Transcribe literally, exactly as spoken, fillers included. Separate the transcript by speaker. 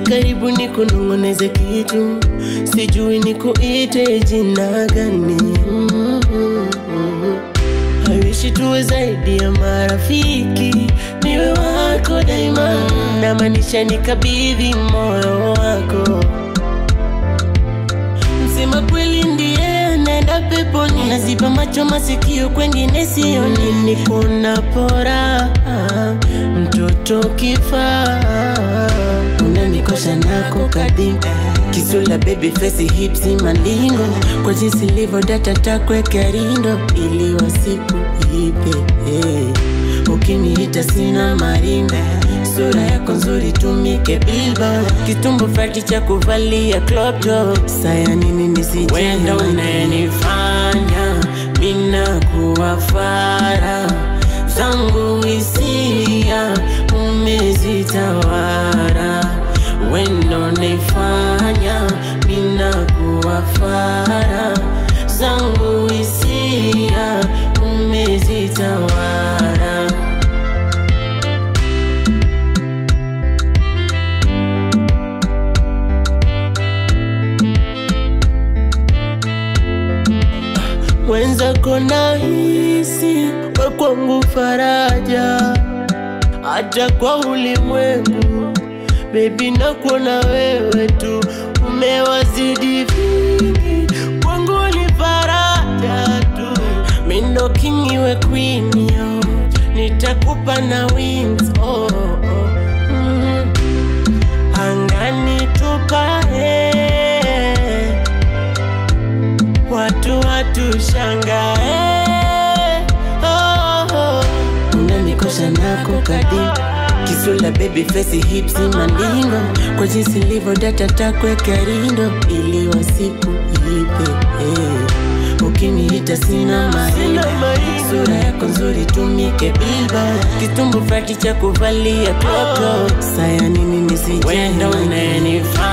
Speaker 1: karibu nikunongoneze kitu, sijui nikuite jina gani. I wish tuwe zaidi ya marafiki, niwe wako daima, na maanisha nikabidhi moyo wako. Msema kweli ndiye naenda peponi, naziba macho masikio kwengine sioni. Niko na pora mtoto kifaa, unanikosha nako kadim, kisula baby face hips malingo, kwa jinsi livo data takwe karindo, ili wasiku ipe hey. Ukiniita sina marinda, sura yako nzuri tumike bilba, kitumbo fati cha kuvalia club top, saya nini nisijema. Wenda unanifanya mina kuwa fara, zangu hisia umezitawara. Wenda unanifanya mina kuwa fara, zangu hisia umezitawara. Wenzako nahisi we kwangu faraja, hata kwa ulimwengu baby nakuona wewe tu, umewazidi vingi, kwangu ni faraja tu. Mindo king iwe queen yo, nitakupa na wings oh, oh. Mm. Angani tupae, watu watu shangae oh, oh. Unanikosha nako kadim, kisula baby face hips malingo, kwa jinsi livo data takwe karindo, ili wasiku ipe hey. Ukiniita sina marinda, sura yako nzuri tumike bilba, kitumbo fati cha kuvalia kloko, saya nini nisijema. Wenda unanifanya